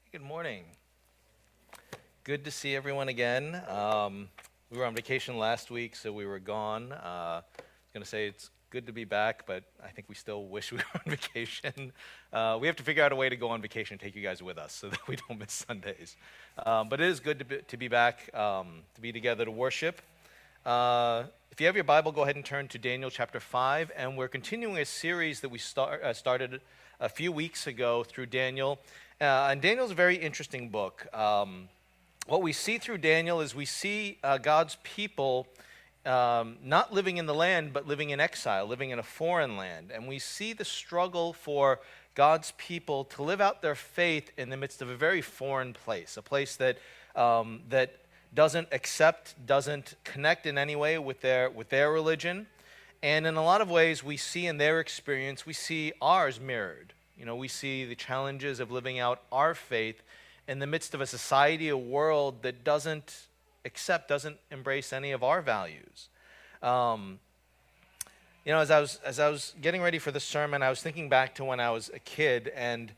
Good morning. Good to see everyone again. We were on vacation last week, so we were gone. I was going to say it's good to be back, but I think we still wish we were on vacation. We have to figure out a way to go on vacation and take you guys with us so that we don't miss Sundays. But it is good to be back, to be together to worship. If you have your Bible, go ahead and turn to Daniel chapter 5. And we're continuing a series that we started a few weeks ago through Daniel. And Daniel's a very interesting book. What we see through Daniel is we see God's people not living in the land, but living in exile, living in a foreign land. And we see the struggle for God's people to live out their faith in the midst of a very foreign place, a place that doesn't accept, doesn't connect in any way with their religion. And in a lot of ways, we see in their experience, we see ours mirrored. You know, we see the challenges of living out our faith in the midst of a society, a world that doesn't accept, doesn't embrace any of our values. As I was getting ready for the sermon, I was thinking back to when I was a kid, and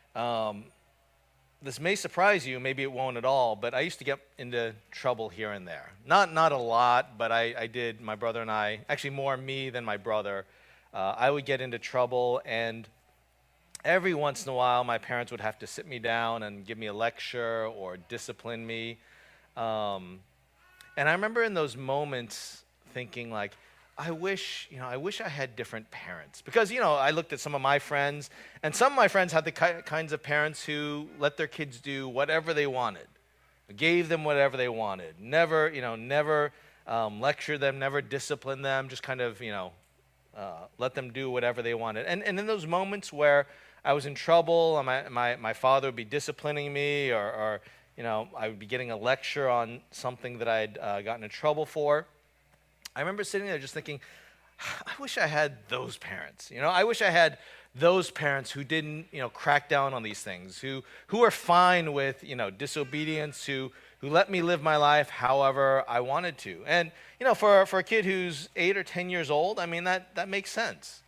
this may surprise you, maybe it won't at all, but I used to get into trouble here and there. Not a lot, but I did. My brother and I, actually more me than my brother, I would get into trouble, and every once in a while, my parents would have to sit me down and give me a lecture or discipline me. And I remember in those moments thinking, like, I wish I had different parents. Because, I looked at some of my friends, and some of my friends had the kinds of parents who let their kids do whatever they wanted, gave them whatever they wanted, never lecture them, never discipline them, just kind of, let them do whatever they wanted. And in those moments where I was in trouble, and my father would be disciplining me, or I would be getting a lecture on something that I had gotten in trouble for, I remember sitting there just thinking, I wish I had those parents. I wish I had those parents who didn't, crack down on these things, who are fine with, disobedience, who let me live my life however I wanted to. And, for a kid who's 8 or 10 years old, I mean, that makes sense.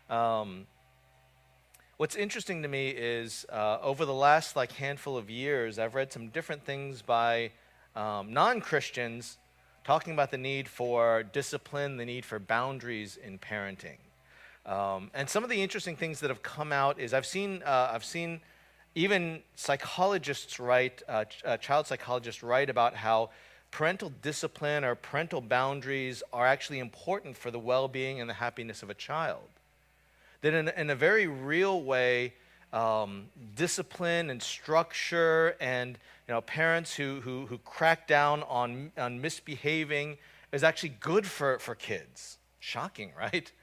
What's interesting to me is over the last handful of years, I've read some different things by non-Christians talking about the need for discipline, the need for boundaries in parenting. And some of the interesting things that have come out is I've seen even psychologists write, child psychologists write about how parental discipline or parental boundaries are actually important for the well-being and the happiness of a child. That in a very real way, discipline and structure and parents who crack down on misbehaving is actually good for kids. Shocking, right?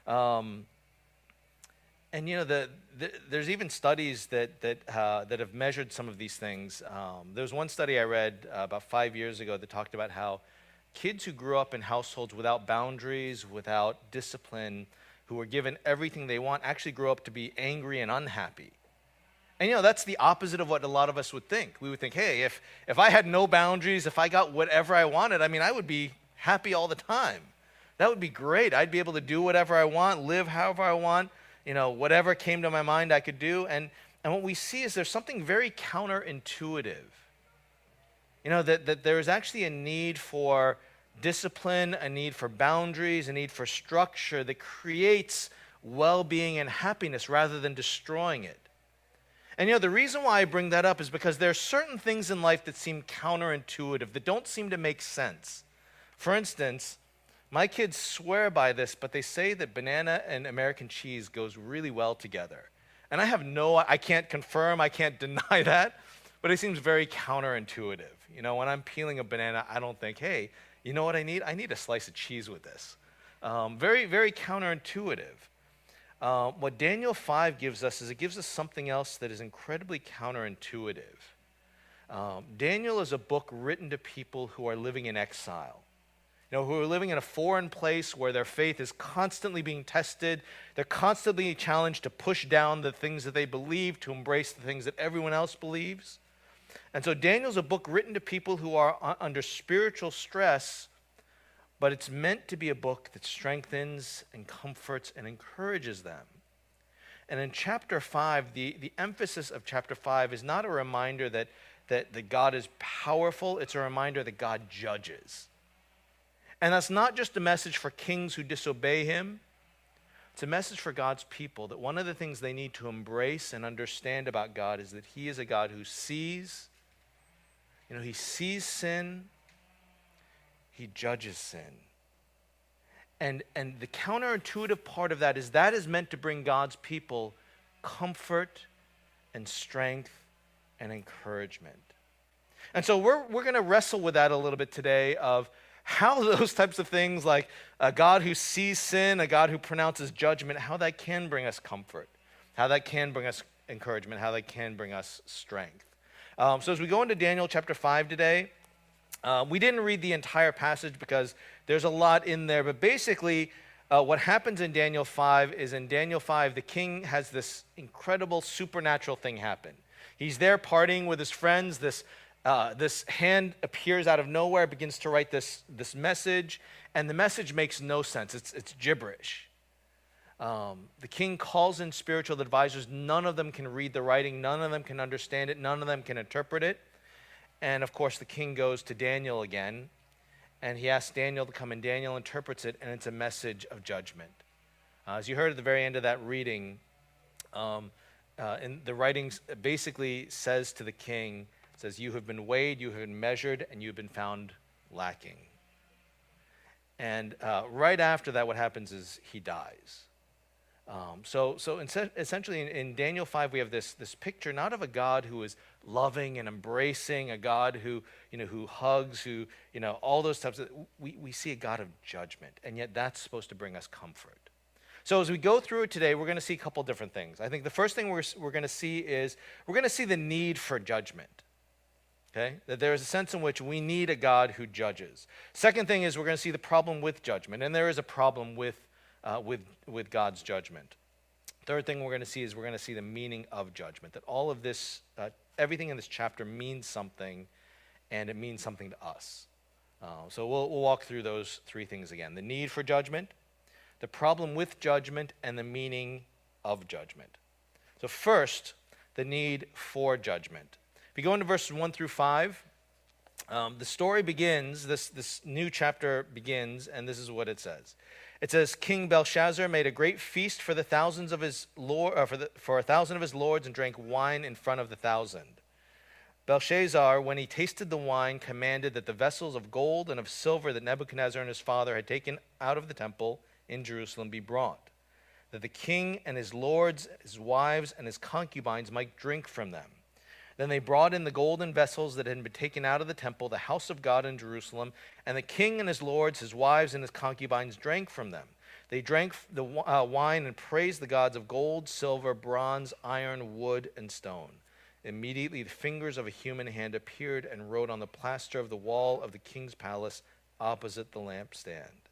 And there's even studies that have measured some of these things. There was one study I read about 5 years ago that talked about how kids who grew up in households without boundaries, without discipline, who were given everything they want, actually grow up to be angry and unhappy. And that's the opposite of what a lot of us would think. We would think, hey, if I had no boundaries, if I got whatever I wanted, I mean, I would be happy all the time. That would be great. I'd be able to do whatever I want, live however I want, whatever came to my mind I could do. And what we see is there's something very counterintuitive. That there is actually a need for discipline, a need for boundaries, a need for structure that creates well-being and happiness rather than destroying it. And the reason why I bring that up is because there are certain things in life that seem counterintuitive, that don't seem to make sense. For instance, my kids swear by this, but they say that banana and American cheese goes really well together. And I can't confirm, I can't deny that, but it seems very counterintuitive. When I'm peeling a banana, I don't think, hey, you know what I need? I need a slice of cheese with this. Very, very counterintuitive. What Daniel 5 gives us is it gives us something else that is incredibly counterintuitive. Daniel is a book written to people who are living in exile, who are living in a foreign place where their faith is constantly being tested. They're constantly challenged to push down the things that they believe, to embrace the things that everyone else believes. And so Daniel's a book written to people who are under spiritual stress, but it's meant to be a book that strengthens and comforts and encourages them. And in chapter 5, the emphasis of chapter 5 is not a reminder that God is powerful, it's a reminder that God judges. And that's not just a message for kings who disobey him. It's a message for God's people that one of the things they need to embrace and understand about God is that he is a God who sees, he sees sin, he judges sin. And the counterintuitive part of that is meant to bring God's people comfort and strength and encouragement. And so we're going to wrestle with that a little bit today of how those types of things like a God who sees sin, a God who pronounces judgment, how that can bring us comfort, how that can bring us encouragement, how that can bring us strength. So as we go into Daniel chapter 5 today, we didn't read the entire passage because there's a lot in there, but basically what happens in Daniel 5 is in Daniel 5, the king has this incredible supernatural thing happen. He's there partying with his friends. This hand appears out of nowhere, begins to write this message, and the message makes no sense. It's gibberish. The king calls in spiritual advisors. None of them can read the writing. None of them can understand it. None of them can interpret it. And of course, the king goes to Daniel again, and he asks Daniel to come, and Daniel interprets it, and it's a message of judgment. As you heard at the very end of that reading, in the writings basically says to the king, says, you have been weighed, you have been measured, and you've been found lacking. And right after that, what happens is he dies. So essentially in Daniel 5, we have this picture not of a God who is loving and embracing, a God who hugs, who, all those types of, we see a God of judgment, and yet that's supposed to bring us comfort. So as we go through it today, we're going to see a couple different things. I think the first thing we're going to see is we're going to see the need for judgment. Okay? That there is a sense in which we need a God who judges. Second thing is we're going to see the problem with judgment, and there is a problem with God's judgment. Third thing we're going to see is we're going to see the meaning of judgment, that all of this, everything in this chapter means something, and it means something to us. So we'll walk through those three things again. The need for judgment, the problem with judgment, and the meaning of judgment. So first, the need for judgment. If you go into verses 1 through 5, the story begins, this new chapter begins, and this is what it says. It says, King Belshazzar made a great feast for the thousands of his for 1,000 of his lords and drank wine in front of the 1,000. Belshazzar, when he tasted the wine, commanded that the vessels of gold and of silver that Nebuchadnezzar and his father had taken out of the temple in Jerusalem be brought, that the king and his lords, his wives, and his concubines might drink from them. Then they brought in the golden vessels that had been taken out of the temple, the house of God in Jerusalem, and the king and his lords, his wives, and his concubines drank from them. They drank the wine and praised the gods of gold, silver, bronze, iron, wood, and stone. Immediately the fingers of a human hand appeared and wrote on the plaster of the wall of the king's palace opposite the lampstand.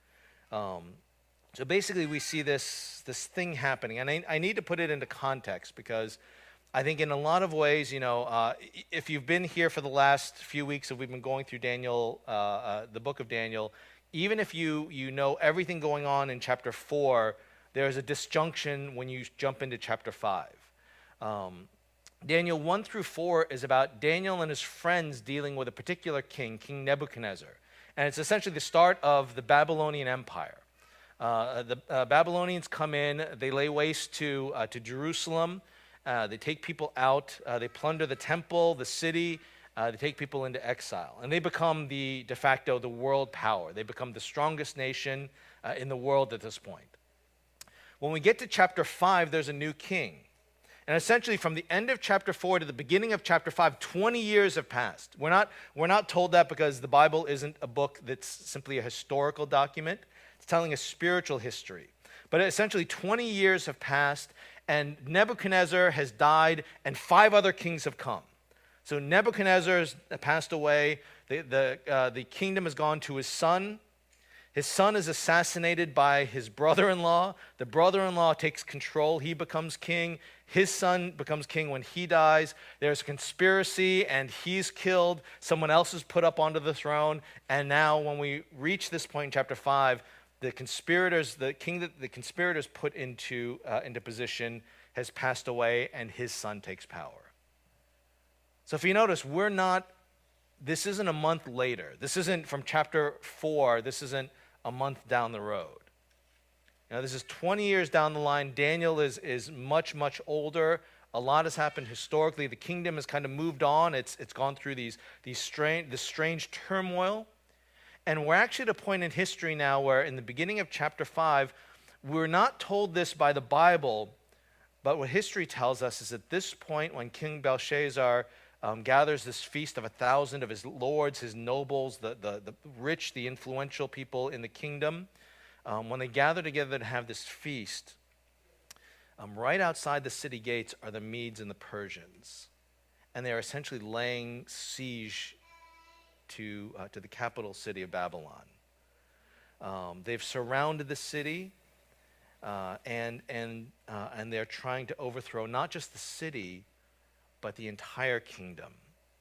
So basically we see this thing happening. And I need to put it into context because I think in a lot of ways, if you've been here for the last few weeks that we've been going through Daniel, the book of Daniel, even if you know everything going on in chapter 4, there's a disjunction when you jump into chapter 5. Daniel 1 through 4 is about Daniel and his friends dealing with a particular king, King Nebuchadnezzar. And it's essentially the start of the Babylonian Empire. The Babylonians come in, they lay waste to Jerusalem. They take people out, they plunder the temple, the city, they take people into exile. And they become the world power. They become the strongest nation in the world at this point. When we get to chapter 5, there's a new king. And essentially from the end of chapter 4 to the beginning of chapter 5, 20 years have passed. We're not told that because the Bible isn't a book that's simply a historical document. It's telling a spiritual history. But essentially 20 years have passed, and Nebuchadnezzar has died, and 5 other kings have come. So Nebuchadnezzar has passed away. The kingdom has gone to his son. His son is assassinated by his brother-in-law. The brother-in-law takes control. He becomes king. His son becomes king when he dies. There's a conspiracy, and he's killed. Someone else is put up onto the throne. And now when we reach this point in chapter 5, the king that the conspirators put into position has passed away, and his son takes power. So if you notice, this isn't a month later. This isn't from chapter 4. This isn't a month down the road. This is 20 years down the line. Daniel is much, much older. A lot has happened historically. The kingdom has kind of moved on. It's gone through this strange turmoil. And we're actually at a point in history now where in the beginning of chapter 5, we're not told this by the Bible, but what history tells us is at this point when King Belshazzar gathers this feast of 1,000 of his lords, his nobles, the rich, the influential people in the kingdom, when they gather together to have this feast, right outside the city gates are the Medes and the Persians. And they're essentially laying siege to the capital city of Babylon. They've surrounded the city, and they're trying to overthrow not just the city, but the entire kingdom.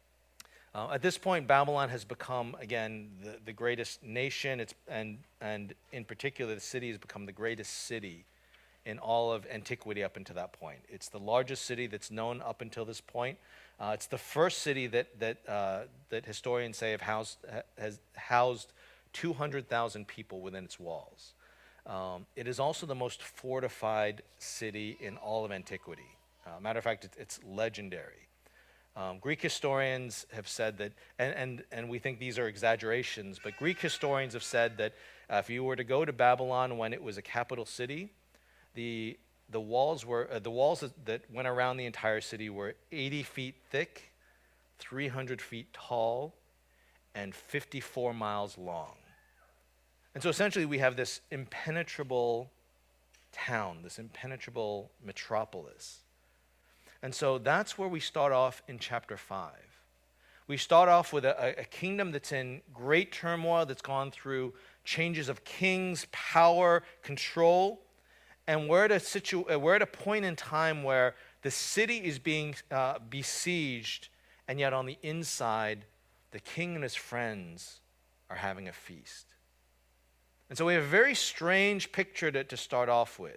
At this point, Babylon has become, again, the greatest nation, and in particular, the city has become the greatest city in all of antiquity up until that point. It's the largest city that's known up until this point. It's the first city that historians say has housed 200,000 people within its walls. It is also the most fortified city in all of antiquity. Matter of fact, it's legendary. Greek historians have said that, and we think these are exaggerations, but Greek historians have said that if you were to go to Babylon when it was a capital city, the walls that went around the entire city were 80 feet thick, 300 feet tall, and 54 miles long. And so essentially we have this impenetrable town, this impenetrable metropolis. And so that's where we start off in chapter 5. We start off with a kingdom that's in great turmoil, that's gone through changes of kings, power, control. And we're at a point in time where the city is being besieged, and yet on the inside, the king and his friends are having a feast. And so we have a very strange picture to start off with.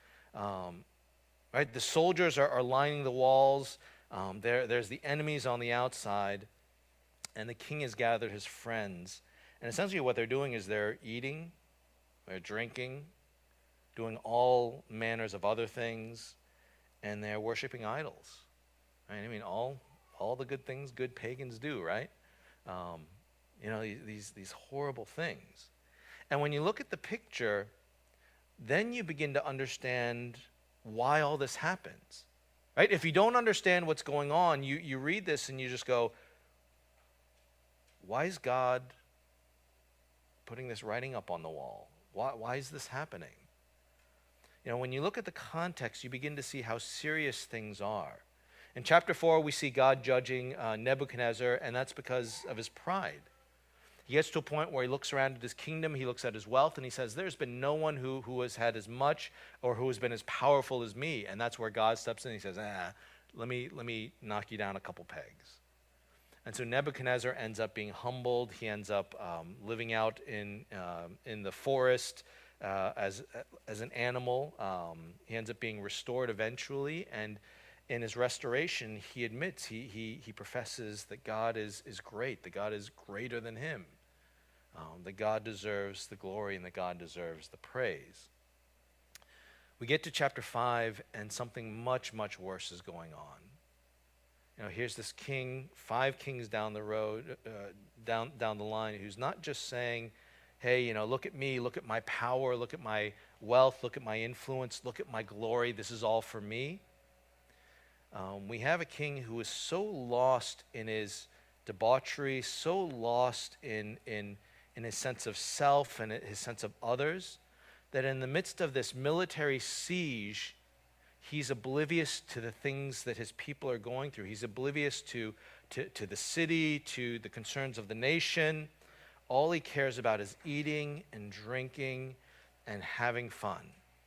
Right? The soldiers are lining the walls. There's the enemies on the outside. And the king has gathered his friends. And essentially what they're doing is they're eating, they're drinking, doing all manners of other things, and they're worshiping idols. Right? I mean, all the good things good pagans do, right? These horrible things. And when you look at the picture, then you begin to understand why all this happens, right? If you don't understand what's going on, you read this and you just go, why is God putting this writing up on the wall? Why is this happening? When you look at the context, you begin to see how serious things are. In chapter 4, we see God judging Nebuchadnezzar, and that's because of his pride. He gets to a point where he looks around at his kingdom, he looks at his wealth, and he says, there's been no one who has had as much or who has been as powerful as me. And that's where God steps in and he says, let me knock you down a couple pegs. And so Nebuchadnezzar ends up being humbled. He ends up living out in the forest as an animal. He ends up being restored eventually, and in his restoration, he admits, he professes that God is great, that God is greater than him. That God deserves the glory and that God deserves the praise. We get to chapter 5 and something much, much worse is going on. Here's this king, 5 kings down the road, down the line, who's not just saying, hey, look at me, look at my power, look at my wealth, look at my influence, look at my glory, this is all for me. We have a king who is so lost in his debauchery, so lost in his sense of self and his sense of others, that in the midst of this military siege, he's oblivious to the things that his people are going through. He's oblivious to the city, to the concerns of the nation. All he cares about is eating and drinking and having fun.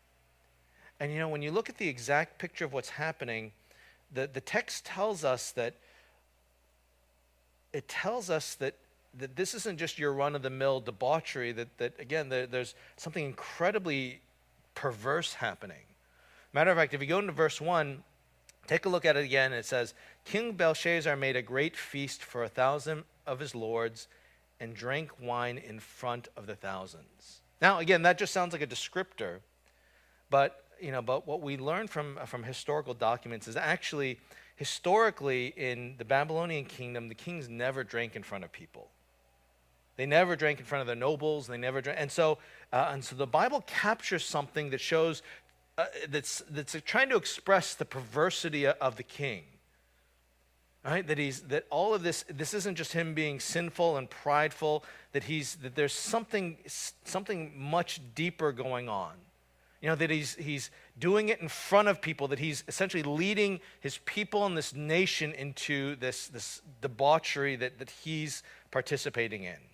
And when you look at the exact picture of what's happening, the text tells us that that this isn't just your run-of-the-mill debauchery, that again, there's something incredibly perverse happening. Matter of fact, if you go into verse 1, take a look at it again. It says, King Belshazzar made a great feast for 1,000 of his lords and drank wine in front of the thousands. Now, again, that just sounds like a descriptor, but what we learn from historical documents is actually, historically, in the Babylonian kingdom, the kings never drank in front of people. They never drank in front of the nobles. They never drank, and so the Bible captures something that shows that's trying to express the perversity of the king. Right? That all of this isn't just him being sinful and prideful. That there's something much deeper going on. That he's doing it in front of people, that he's essentially leading his people and this nation into this debauchery that he's participating in.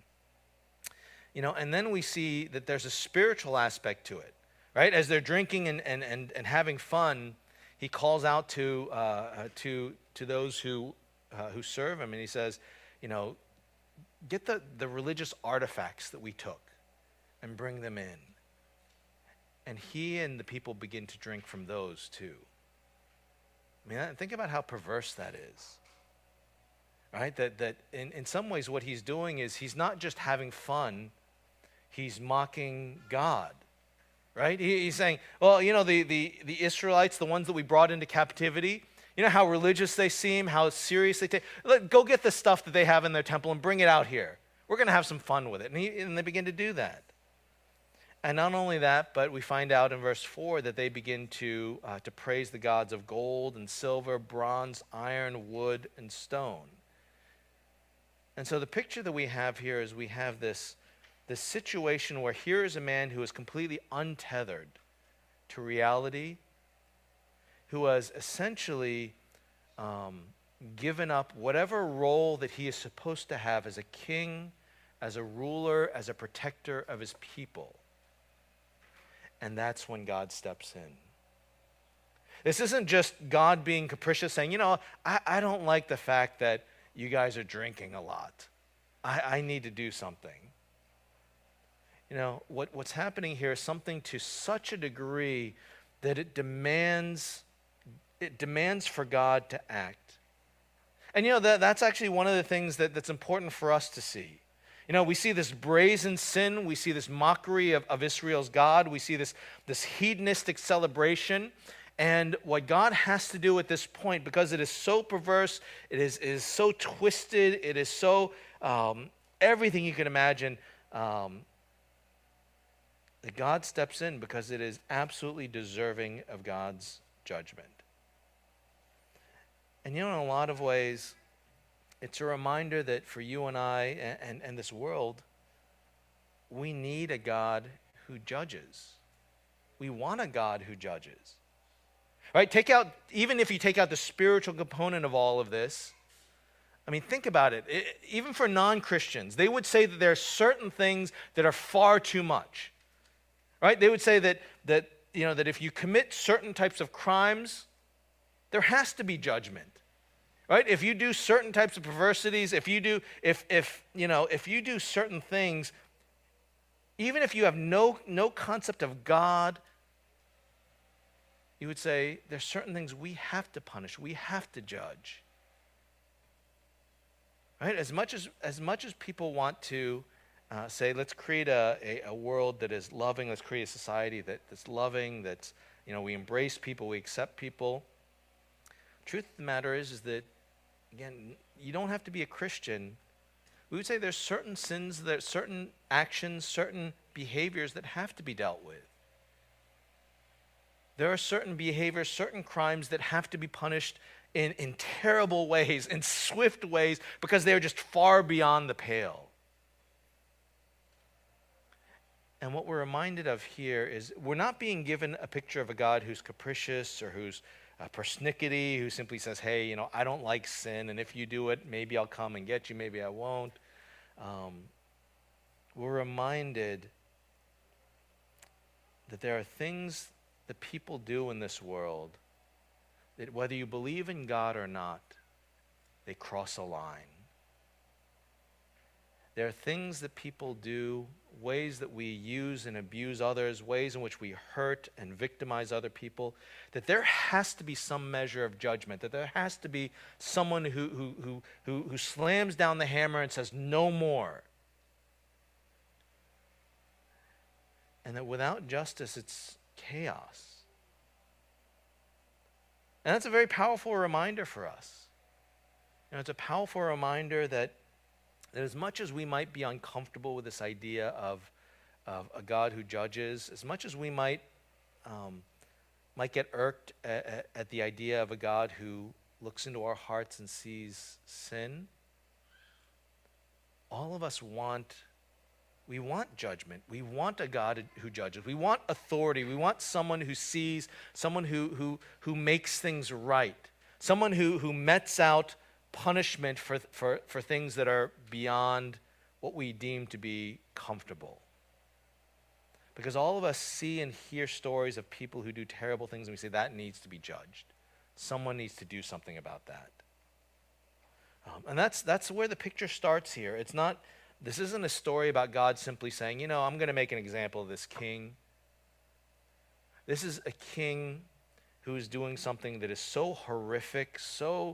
And then we see that there's a spiritual aspect to it, right? As they're drinking and having fun, he calls out to those who serve him, and he says, get the religious artifacts that we took and bring them in. And he and the people begin to drink from those too. I mean, think about how perverse that is. Right? That in some ways what he's doing is he's not just having fun, he's mocking God. Right? He's saying, well, the Israelites, the ones that we brought into captivity, how religious they seem, how serious they take. Go get the stuff that they have in their temple and bring it out here. We're going to have some fun with it. And they begin to do that. And not only that, but we find out in verse 4 that they begin to praise the gods of gold and silver, bronze, iron, wood, and stone. And so the picture that we have here is we have this situation where here is a man who is completely untethered to reality, who has essentially given up whatever role that he is supposed to have as a king, as a ruler, as a protector of his people. And that's when God steps in. This isn't just God being capricious, saying, I don't like the fact that you guys are drinking a lot. I need to do something. What's happening here is something to such a degree that it demands for God to act. And that's actually one of the things that's important for us to see. We see this brazen sin. We see this mockery of Israel's God. We see this hedonistic celebration. And what God has to do at this point, because it is so perverse, it is so twisted, it is so everything you can imagine, that God steps in because it is absolutely deserving of God's judgment. And in a lot of ways, it's a reminder that for you and I and this world, we need a God who judges. We want a God who judges. Right? Even if you take out the spiritual component of all of this, I mean, think about it. Even for non-Christians, they would say that there are certain things that are far too much. Right? They would say that if you commit certain types of crimes, there has to be judgment. Right? If you do certain types of perversities, if you do certain things, even if you have no concept of God, you would say there's certain things we have to punish, we have to judge. Right? As much as people want to say, let's create a world that is loving, let's create a society that's loving, that's we embrace people, we accept people. Truth of the matter is that, again, you don't have to be a Christian. We would say there's certain sins, there's certain actions, certain behaviors that have to be dealt with. There are certain behaviors, certain crimes that have to be punished in terrible ways, in swift ways, because they're just far beyond the pale. And what we're reminded of here is we're not being given a picture of a God who's capricious or who's persnickety, who simply says, hey, I don't like sin, and if you do it, maybe I'll come and get you, maybe I won't. We're reminded that there are things that people do in this world that whether you believe in God or not, they cross a line. There are things that people do, ways that we use and abuse others, ways in which we hurt and victimize other people, that there has to be some measure of judgment, that there has to be someone who slams down the hammer and says, no more. And that without justice, it's chaos. And that's a very powerful reminder for us. It's a powerful reminder that as much as we might be uncomfortable with this idea of a God who judges, as much as we might get irked at the idea of a God who looks into our hearts and sees sin, all of us want judgment. We want a God who judges. We want authority. We want someone who sees, someone who makes things right, someone who metes out punishment for things that are beyond what we deem to be comfortable. Because all of us see and hear stories of people who do terrible things, and we say that needs to be judged. Someone needs to do something about that. And that's where the picture starts here. This isn't a story about God simply saying, I'm going to make an example of this king. This is a king who is doing something that is so horrific, so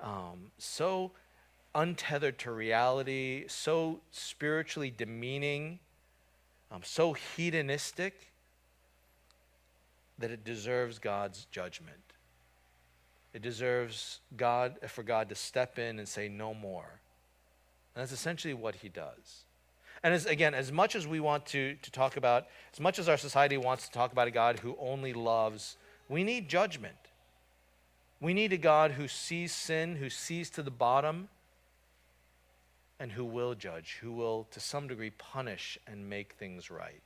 untethered to reality, so spiritually demeaning, so hedonistic, that it deserves God's judgment. It deserves for God to step in and say no more. And that's essentially what he does. And as much as we want to talk about, as much as our society wants to talk about a God who only loves, we need judgment. We need a God who sees sin, who sees to the bottom, and who will judge, who will, to some degree, punish and make things right.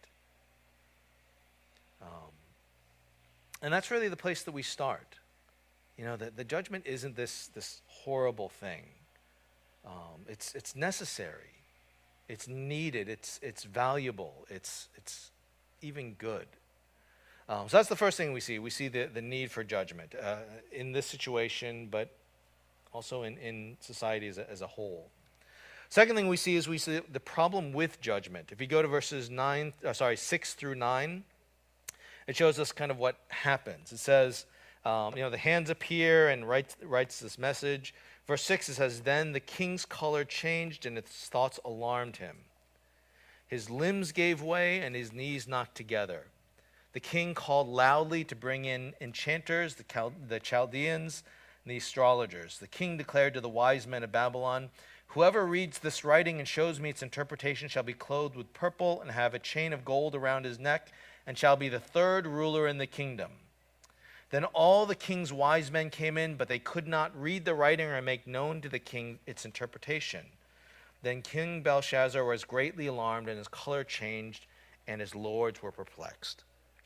And that's really the place that we start. The judgment isn't this horrible thing. It's necessary. It's needed. It's valuable. It's even good. So that's the first thing we see. We see the need for judgment in this situation, but also in society as a whole. Second thing we see the problem with judgment. If you go to verses 6 through 9, it shows us kind of what happens. It says, the hands appear and writes this message. Verse 6, it says, then the king's color changed and his thoughts alarmed him. His limbs gave way and his knees knocked together. The king called loudly to bring in enchanters, the Chaldeans, and the astrologers. The king declared to the wise men of Babylon, whoever reads this writing and shows me its interpretation shall be clothed with purple and have a chain of gold around his neck and shall be the third ruler in the kingdom. Then all the king's wise men came in, but they could not read the writing or make known to the king its interpretation. Then King Belshazzar was greatly alarmed, and his color changed, and his lords were perplexed.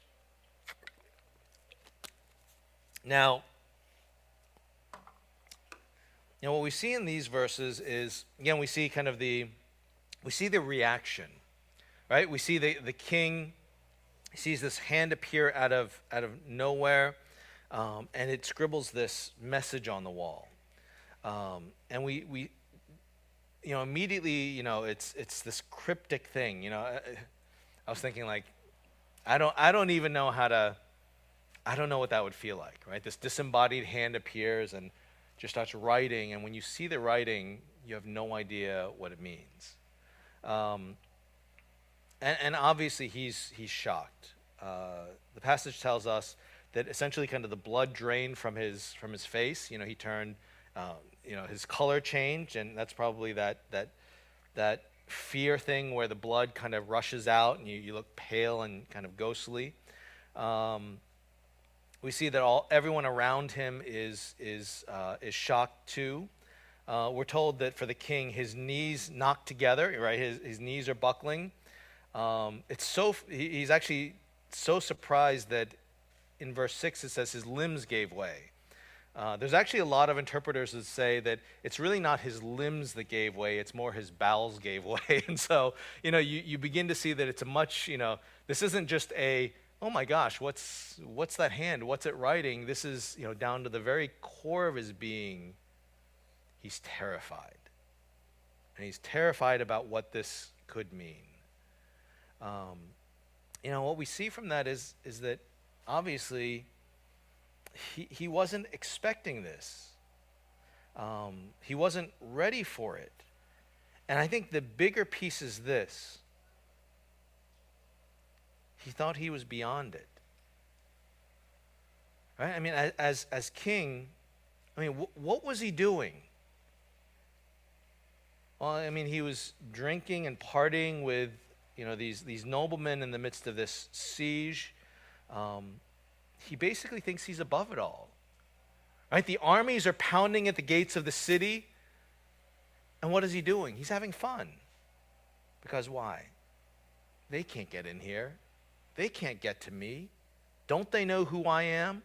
Now, what we see in these verses is, again, we see the reaction, right? We see the king sees this hand appear out of nowhere. And it scribbles this message on the wall, and we immediately, it's this cryptic thing. I was thinking, like, I don't even know I don't know what that would feel like, right? This disembodied hand appears and just starts writing, and when you see the writing, you have no idea what it means. And obviously he's shocked. The passage tells us that essentially kind of the blood drained from his face. He turned, his color changed, and that's probably that fear thing where the blood kind of rushes out and you look pale and kind of ghostly. We see that everyone around him is shocked too. We're told that for the king, his knees knocked together, right? His knees are buckling. He's actually so surprised that in verse 6 it says his limbs gave way. There's actually a lot of interpreters that say that it's really not his limbs that gave way, it's more his bowels gave way. And so, you begin to see that it's a much, this isn't just oh my gosh, what's that hand? What's it writing? This is, down to the very core of his being, he's terrified. And he's terrified about what this could mean. What we see from that is that obviously he wasn't expecting this. He wasn't ready for it. And I think the bigger piece is this. He thought he was beyond it. Right? I mean, as king, what was he doing? Well, I mean, he was drinking and partying with, these noblemen in the midst of this siege. He basically thinks he's above it all. Right? The armies are pounding at the gates of the city. And what is he doing? He's having fun. Because why? They can't get in here. They can't get to me. Don't they know who I am?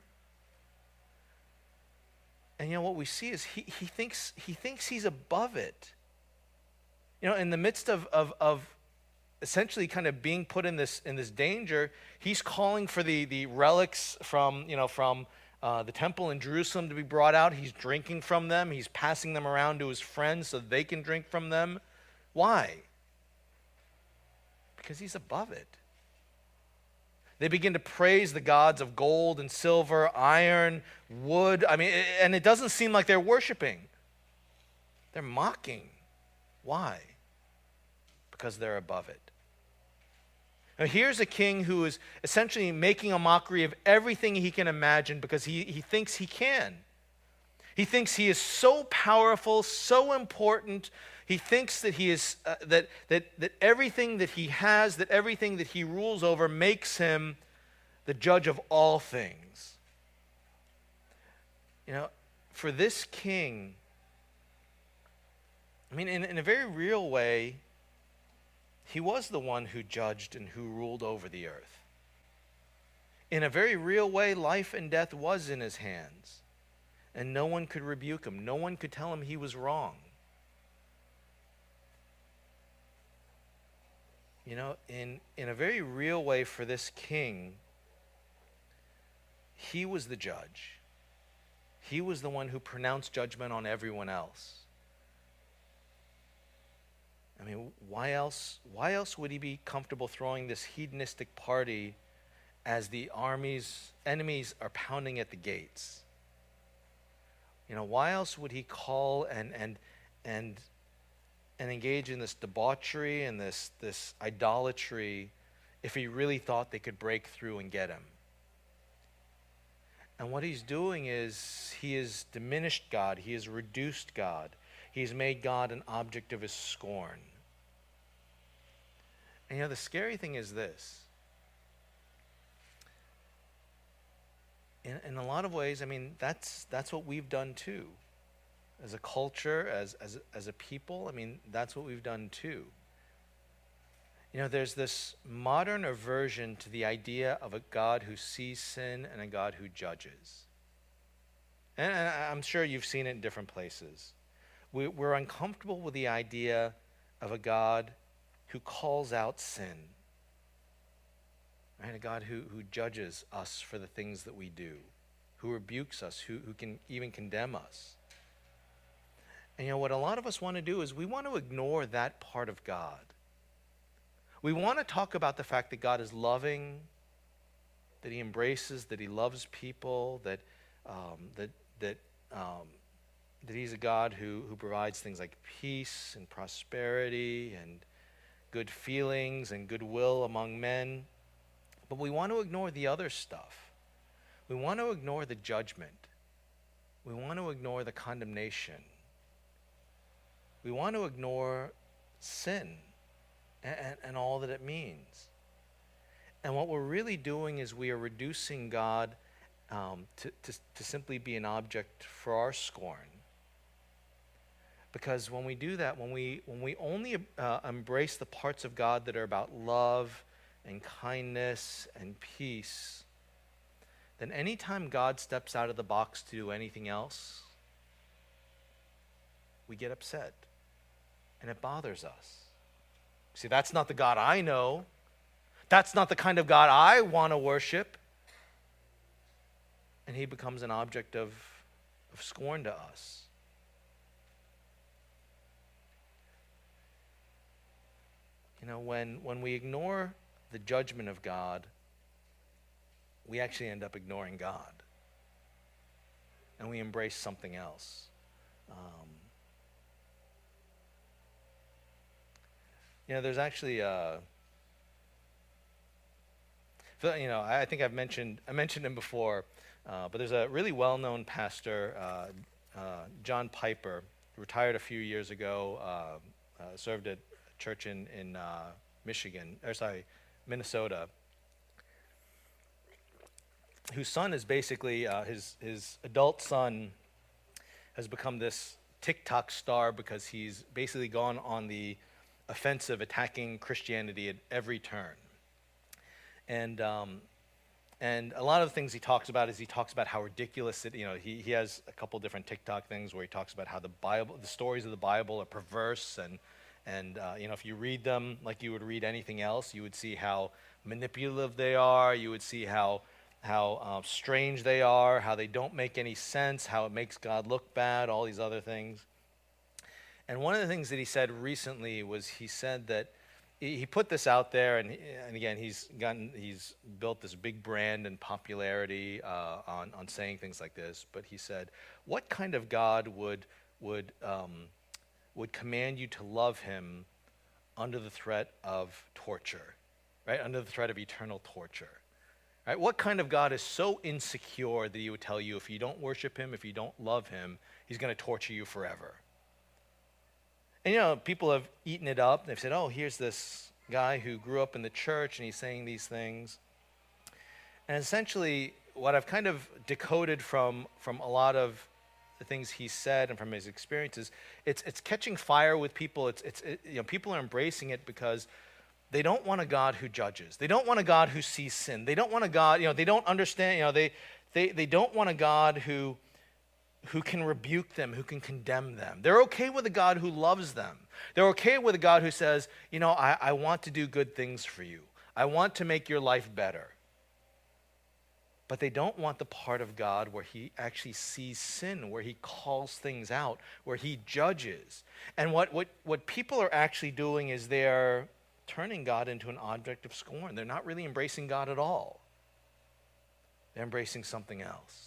And what we see is he thinks he's above it. In the midst of essentially kind of being put in this danger, he's calling for the relics from the temple in Jerusalem to be brought out. He's drinking from them. He's passing them around to his friends so they can drink from them. Why? Because he's above it. They begin to praise the gods of gold and silver, iron, wood. And it doesn't seem like they're worshiping. They're mocking. Why? Because they're above it. Now, here's a king who is essentially making a mockery of everything he can imagine because he thinks he can. He thinks he is so powerful, so important. He thinks that he is that everything that he has, that everything that he rules over makes him the judge of all things. For this king, in a very real way, he was the one who judged and who ruled over the earth. In a very real way, life and death was in his hands. And no one could rebuke him. No one could tell him he was wrong. In a very real way for this king, he was the judge. He was the one who pronounced judgment on everyone else. Why else would he be comfortable throwing this hedonistic party as the enemies are pounding at the gates? Why else would he call and engage in this debauchery and this idolatry if he really thought they could break through and get him? And what he's doing is he has diminished God. He has reduced God. He's made God an object of his scorn. And the scary thing is this. In a lot of ways, that's what we've done too. As a culture, as a people, that's what we've done too. There's this modern aversion to the idea of a God who sees sin and a God who judges. And I'm sure you've seen it in different places. We're uncomfortable with the idea of a God who calls out sin. Right? A God who judges us for the things that we do, who rebukes us, who can even condemn us. And what a lot of us want to do is we want to ignore that part of God. We want to talk about the fact that God is loving, that he embraces, that he loves people, that he's a God who provides things like peace and prosperity and good feelings and goodwill among men. But we want to ignore the other stuff. We want to ignore the judgment. We want to ignore the condemnation. We want to ignore sin and all that it means. And what we're really doing is we are reducing God to simply be an object for our scorn. Because when we do that, when we only embrace the parts of God that are about love and kindness and peace, then anytime God steps out of the box to do anything else, we get upset. And it bothers us. See, that's not the God I know. That's not the kind of God I want to worship. And he becomes an object of scorn to us. When we ignore the judgment of God, we actually end up ignoring God, and we embrace something else. Um, there's actually, I think I mentioned him before, but there's a really well-known pastor, John Piper, retired a few years ago, served at a church in Minnesota, whose son is basically, his adult son has become this TikTok star because he's basically gone on the offensive, attacking Christianity at every turn. And a lot of the things he talks about is he talks about how ridiculous it. He has a couple different TikTok things where he talks about how the stories of the Bible are perverse, and if you read them like you would read anything else, you would see how manipulative they are. You would see how strange they are, how they don't make any sense, how it makes God look bad, all these other things. And one of the things that he said recently was he said that he put this out there, and again, he's built this big brand and popularity on saying things like this. But he said, "What kind of God would command you to love him under the threat of torture, right? Under the threat of eternal torture, right? What kind of God is so insecure that he would tell you if you don't worship him, if you don't love him, he's going to torture you forever?" And people have eaten it up. They've said, "Oh, here's this guy who grew up in the church and he's saying these things." And essentially, what I've kind of decoded from a lot of the things he said and from his experiences, it's catching fire with people. People are embracing it because they don't want a God who judges. They don't want a God who sees sin. They don't want a God. They don't understand. They don't want a God who can rebuke them, who can condemn them. They're okay with a God who loves them. They're okay with a God who says, I want to do good things for you. I want to make your life better. But they don't want the part of God where he actually sees sin, where he calls things out, where he judges. And what people are actually doing is they're turning God into an object of scorn. They're not really embracing God at all. They're embracing something else.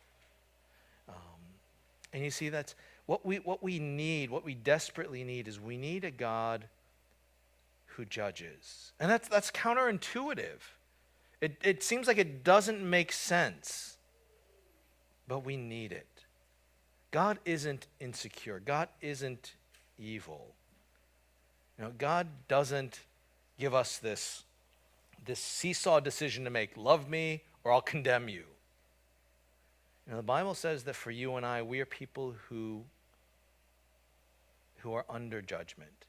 And you see, that's what we need, what we desperately need is we need a God who judges. And that's counterintuitive. It seems like it doesn't make sense, but we need it. God isn't insecure. God isn't evil. God doesn't give us this seesaw decision to make. Love me or I'll condemn you. The Bible says that for you and I, we are people who are under judgment.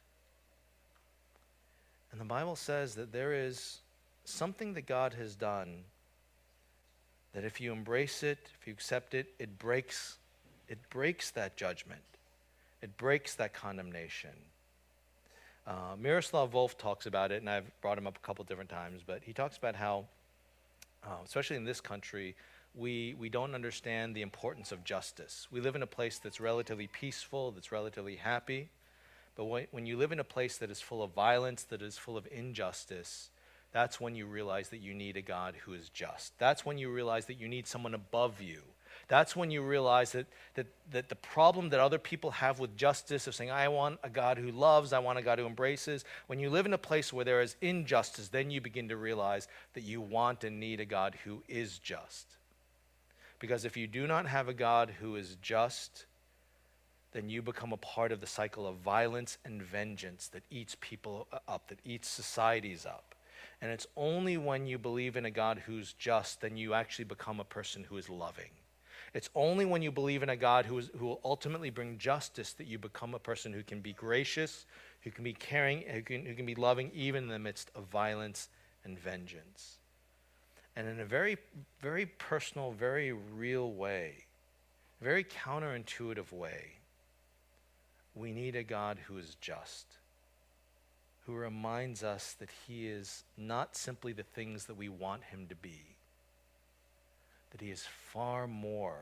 And the Bible says that there is something that God has done that if you embrace it, if you accept it, it breaks that judgment. It breaks that condemnation. Miroslav Volf talks about it, and I've brought him up a couple different times, but he talks about how, especially in this country, we don't understand the importance of justice. We live in a place that's relatively peaceful, that's relatively happy, but when you live in a place that is full of violence, that is full of injustice, that's when you realize that you need a God who is just. That's when you realize that you need someone above you. That's when you realize that the problem that other people have with justice of saying, I want a God who loves, I want a God who embraces. When you live in a place where there is injustice, then you begin to realize that you want and need a God who is just. Because if you do not have a God who is just, then you become a part of the cycle of violence and vengeance that eats people up, that eats societies up. And it's only when you believe in a God who's just, then you actually become a person who is loving. It's only when you believe in a God who will ultimately bring justice that you become a person who can be gracious, who can be caring, who can be loving even in the midst of violence and vengeance. And in a very, very personal, very real way, very counterintuitive way, we need a God who is just, who reminds us that he is not simply the things that we want him to be, that he is far more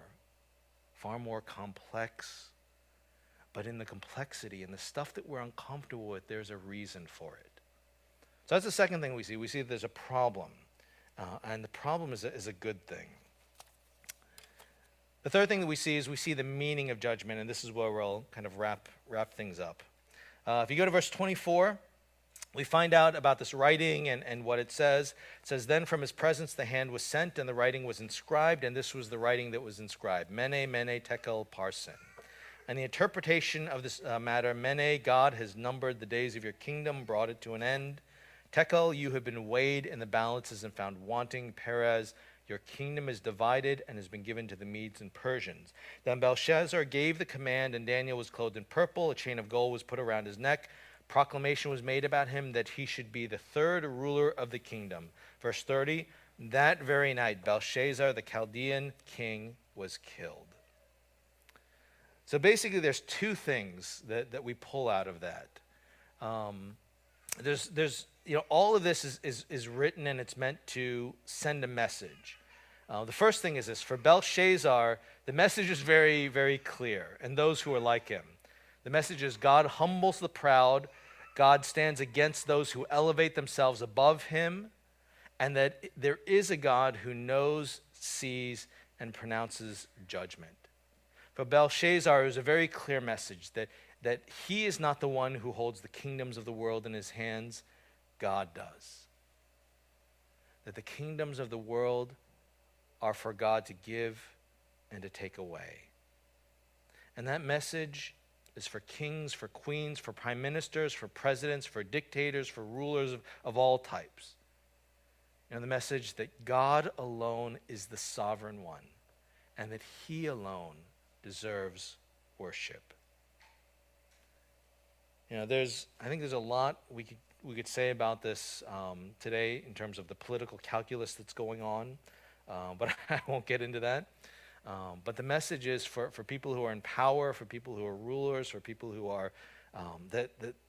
complex, but in the complexity and the stuff that we're uncomfortable with, there's a reason for it. So that's the second thing we see. We see that there's a problem, and the problem is a good thing. The third thing that we see is we see the meaning of judgment, and this is where we'll kind of wrap things up. If you go to verse 24, we find out about this writing and what it says. It says, "Then from his presence the hand was sent, and the writing was inscribed, and this was the writing that was inscribed, Mene, Mene, Tekel, Parsin. And the interpretation of this matter, Mene, God has numbered the days of your kingdom, brought it to an end. Tekel, you have been weighed in the balances and found wanting. Perez, your kingdom is divided and has been given to the Medes and Persians." Then Belshazzar gave the command, and Daniel was clothed in purple. A chain of gold was put around his neck. Proclamation was made about him that he should be the third ruler of the kingdom. Verse 30, that very night, Belshazzar, the Chaldean king, was killed. So basically, there's two things that we pull out of that. There's all of this is written, and it's meant to send a message. The first thing is this: for Belshazzar, the message is very, very clear, and those who are like him. The message is God humbles the proud, God stands against those who elevate themselves above him, and that there is a God who knows, sees, and pronounces judgment. For Belshazzar, it was a very clear message that he is not the one who holds the kingdoms of the world in his hands, God does. That the kingdoms of the world are for God to give and to take away. And that message is for kings, for queens, for prime ministers, for presidents, for dictators, for rulers of all types. The message that God alone is the sovereign one, and that he alone deserves worship. I think there's a lot we could say about this today in terms of the political calculus that's going on, but I won't get into that. But the message is for people who are in power, for people who are rulers, for people who are that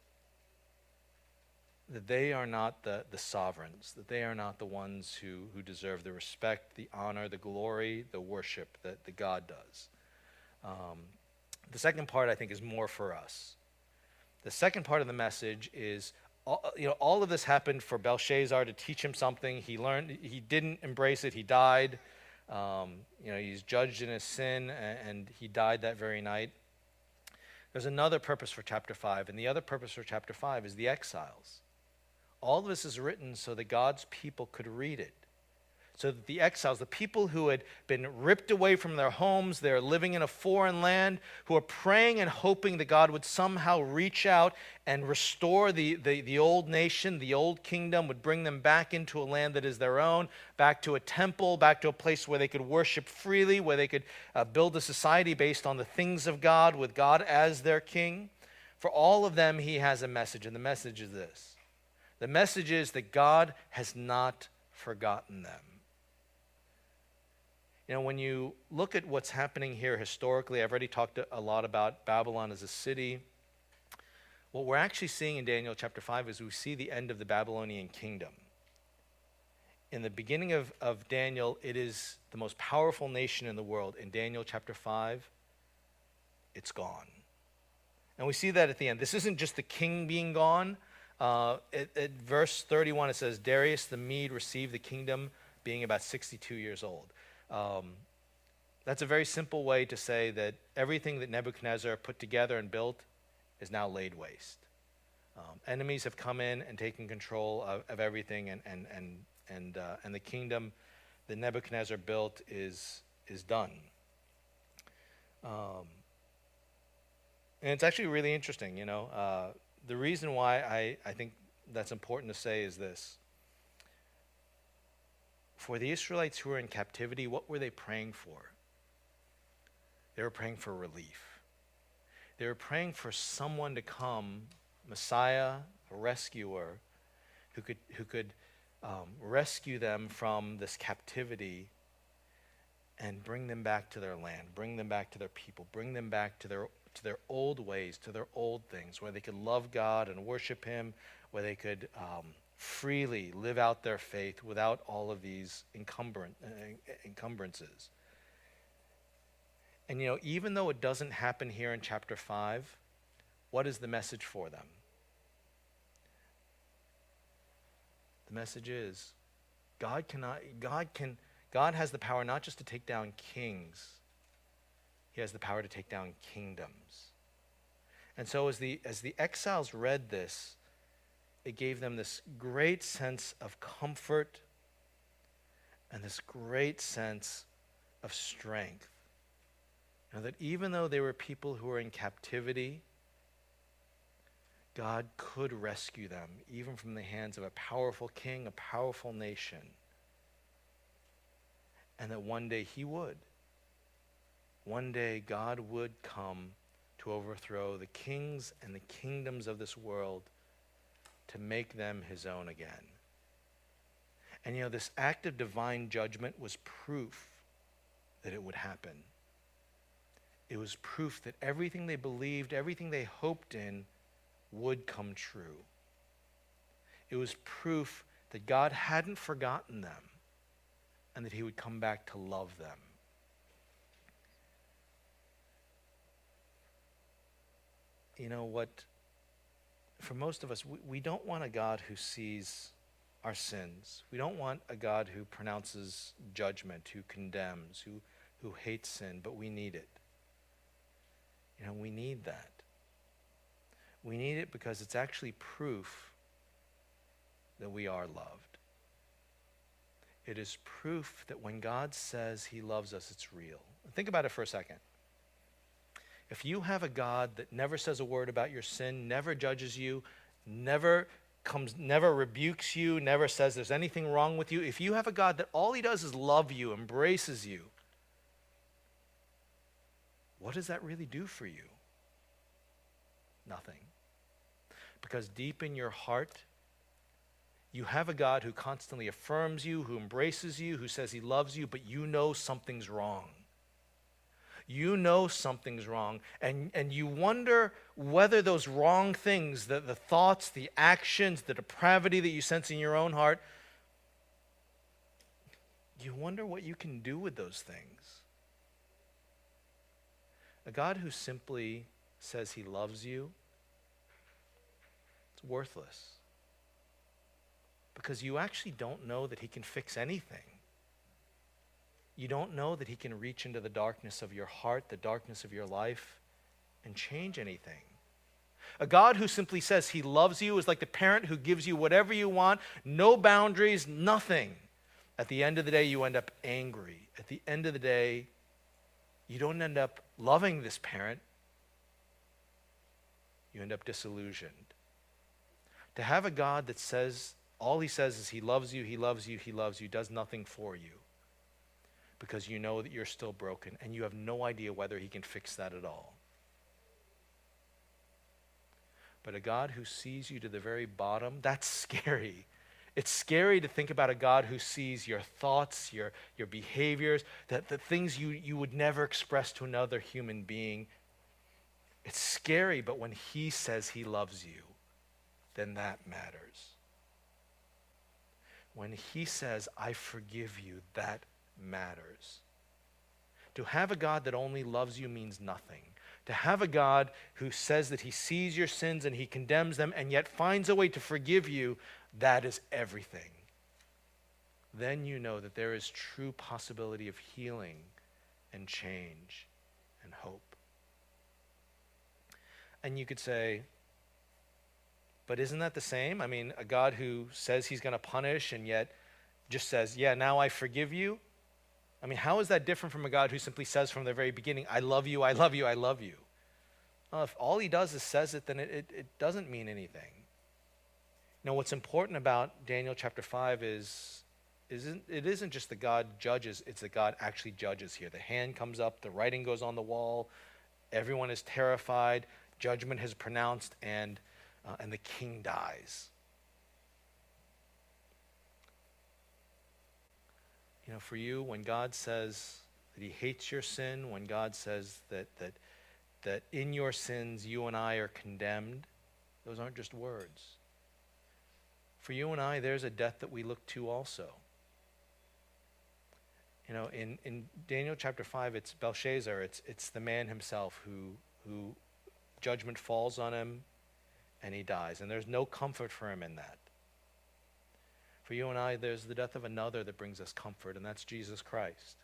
they are not the sovereigns, that they are not the ones who deserve the respect, the honor, the glory, the worship that God does. The second part, I think, is more for us. The second part of the message is, all of this happened for Belshazzar to teach him something. He learned, he didn't embrace it, he died. He's judged in his sin, and he died that very night. There's another purpose for chapter 5, and the other purpose for chapter 5 is the exiles. All of this is written so that God's people could read it. So that the exiles, the people who had been ripped away from their homes, they're living in a foreign land, who are praying and hoping that God would somehow reach out and restore the old nation, the old kingdom, would bring them back into a land that is their own, back to a temple, back to a place where they could worship freely, where they could build a society based on the things of God, with God as their king. For all of them, he has a message, and the message is this. The message is that God has not forgotten them. When you look at what's happening here historically, I've already talked a lot about Babylon as a city. What we're actually seeing in Daniel chapter 5 is we see the end of the Babylonian kingdom. In the beginning of Daniel, it is the most powerful nation in the world. In Daniel chapter 5, it's gone. And we see that at the end. This isn't just the king being gone. At verse 31, it says, Darius the Mede received the kingdom being about 62 years old. That's a very simple way to say that everything that Nebuchadnezzar put together and built is now laid waste. Enemies have come in and taken control of everything, and the kingdom that Nebuchadnezzar built is done. And it's actually really interesting, the reason why I think that's important to say is this. For the Israelites who were in captivity, what were they praying for? They were praying for relief. They were praying for someone to come, Messiah, a rescuer, who could rescue them from this captivity and bring them back to their land, bring them back to their people, bring them back to their old ways, to their old things, where they could love God and worship him, where they could freely live out their faith without all of these encumbrances. And even though it doesn't happen here in chapter 5, what is the message for them? message is God has the power not just to take down kings, he has the power to take down kingdoms. And so as the exiles read this, it gave them this great sense of comfort and this great sense of strength. You know, that even though they were people who were in captivity, God could rescue them, even from the hands of a powerful king, a powerful nation. And that one day he would. One day God would come to overthrow the kings and the kingdoms of this world to make them his own again. And you know, this act of divine judgment was proof that it would happen. It was proof that everything they believed, everything they hoped in, would come true. It was proof that God hadn't forgotten them and that he would come back to love them. You know what? For most of us, we don't want a God who sees our sins. We don't want a God who pronounces judgment, who condemns, who hates sin, but we need it. You know, we need that. We need it because it's actually proof that we are loved. It is proof that when God says he loves us, it's real. Think about it for a second. If you have a God that never says a word about your sin, never judges you, never rebukes you, never says there's anything wrong with you, if you have a God that all he does is love you, embraces you, what does that really do for you? Nothing. Because deep in your heart, you have a God who constantly affirms you, who embraces you, who says he loves you, but you know something's wrong. You know something's wrong, and you wonder whether those wrong things, the thoughts, the actions, the depravity that you sense in your own heart, you wonder what you can do with those things. A God who simply says he loves you, it's worthless. Because you actually don't know that he can fix anything. You don't know that he can reach into the darkness of your heart, the darkness of your life, and change anything. A God who simply says he loves you is like the parent who gives you whatever you want, no boundaries, nothing. At the end of the day, you end up angry. At the end of the day, you don't end up loving this parent. You end up disillusioned. To have a God that says, all he says is he loves you, he loves you, he loves you, does nothing for you. Because you know that you're still broken and you have no idea whether he can fix that at all. But a God who sees you to the very bottom, that's scary. It's scary to think about a God who sees your thoughts, your behaviors, the things you would never express to another human being. It's scary, but when he says he loves you, then that matters. When he says, I forgive you, that matters. To have a God that only loves you means nothing. To have a God who says that he sees your sins and he condemns them and yet finds a way to forgive you, that is everything. Then you know that there is true possibility of healing and change and hope. And you could say, but isn't that the same? I mean, a God who says he's going to punish and yet just says, yeah, now I forgive you. I mean, how is that different from a God who simply says from the very beginning, I love you, I love you, I love you? Well, if all he does is says it, then it doesn't mean anything. You know, what's important about Daniel chapter 5 it isn't just that God judges, it's that God actually judges here. The hand comes up, the writing goes on the wall, everyone is terrified, judgment is pronounced, and the king dies. You know, for you, when God says that he hates your sin, when God says that in your sins you and I are condemned, those aren't just words. For you and I, there's a death that we look to also. You know, in Daniel chapter 5, it's Belshazzar, it's the man himself who judgment falls on him and he dies. And there's no comfort for him in that. For you and I, there's the death of another that brings us comfort, and that's Jesus Christ.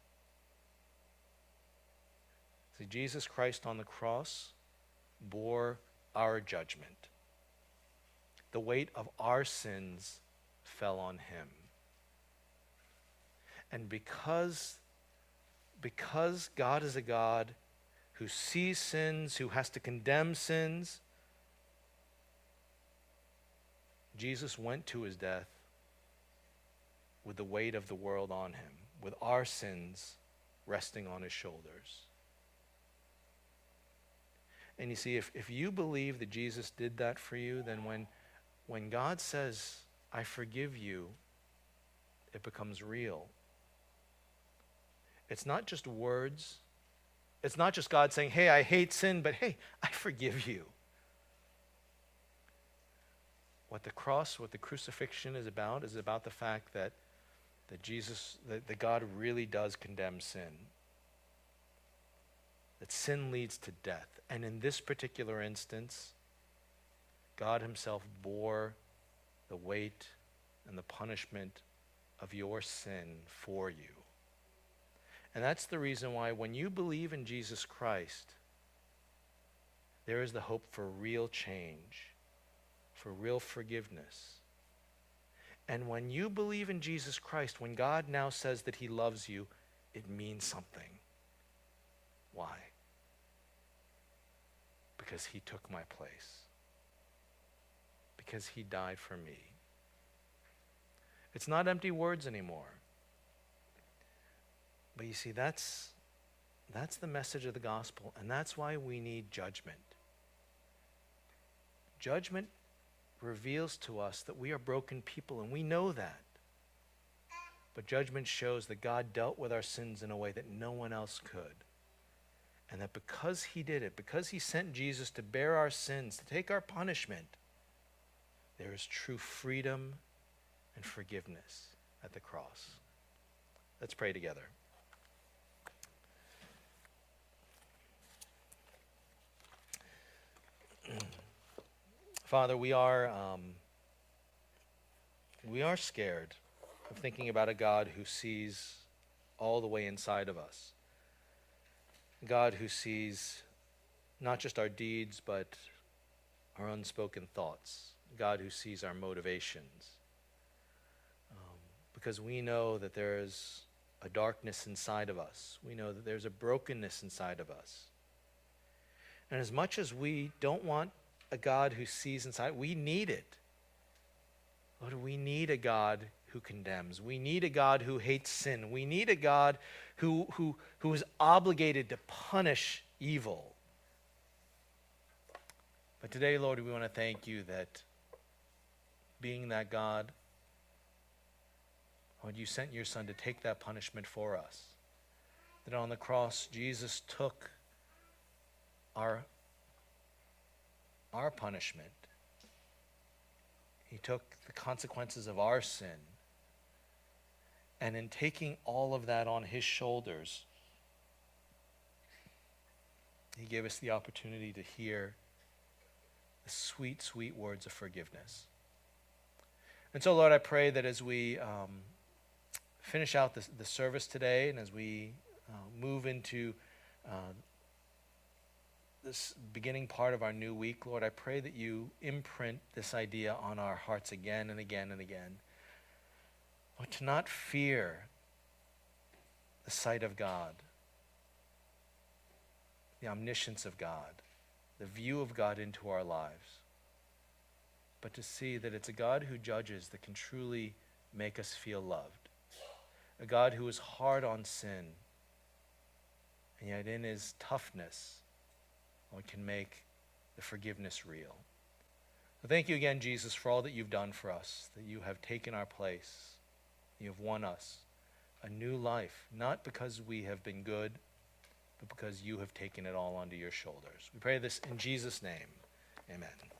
See, Jesus Christ on the cross bore our judgment. The weight of our sins fell on him. And because God is a God who sees sins, who has to condemn sins, Jesus went to his death with the weight of the world on him, with our sins resting on his shoulders. And you see, if you believe that Jesus did that for you, then when God says, I forgive you, it becomes real. It's not just words. It's not just God saying, hey, I hate sin, but hey, I forgive you. What the cross, what the crucifixion is about the fact that God really does condemn sin. That sin leads to death. And in this particular instance, God himself bore the weight and the punishment of your sin for you. And that's the reason why when you believe in Jesus Christ, there is the hope for real change, for real forgiveness. And when you believe in Jesus Christ, when God now says that he loves you, it means something. Why? Because he took my place. Because he died for me. It's not empty words anymore. But you see, that's the message of the gospel, and that's why we need judgment. Judgment reveals to us that we are broken people, and we know that. But judgment shows that God dealt with our sins in a way that no one else could. And that because he did it, because he sent Jesus to bear our sins, to take our punishment, there is true freedom and forgiveness at the cross. Let's pray together. Father, we are scared of thinking about a God who sees all the way inside of us. A God who sees not just our deeds, but our unspoken thoughts. A God who sees our motivations. Because we know that there is a darkness inside of us. We know that there's a brokenness inside of us. And as much as we don't want a God who sees inside, we need it. Lord, we need a God who condemns. We need a God who hates sin. We need a God who is obligated to punish evil. But today, Lord, we want to thank you that being that God, Lord, you sent your Son to take that punishment for us. That on the cross, Jesus took our punishment. He took the consequences of our sin. And in taking all of that on his shoulders, he gave us the opportunity to hear the sweet, sweet words of forgiveness. And so, Lord, I pray that as we finish out the service today, and as we move into this beginning part of our new week, Lord, I pray that you imprint this idea on our hearts again and again and again. Lord, to not fear the sight of God, the omniscience of God, the view of God into our lives, but to see that it's a God who judges that can truly make us feel loved. A God who is hard on sin, and yet in his toughness, Lord, can make the forgiveness real. So thank you again, Jesus, for all that you've done for us, that you have taken our place. You have won us a new life, not because we have been good, but because you have taken it all onto your shoulders. We pray this in Jesus' name. Amen.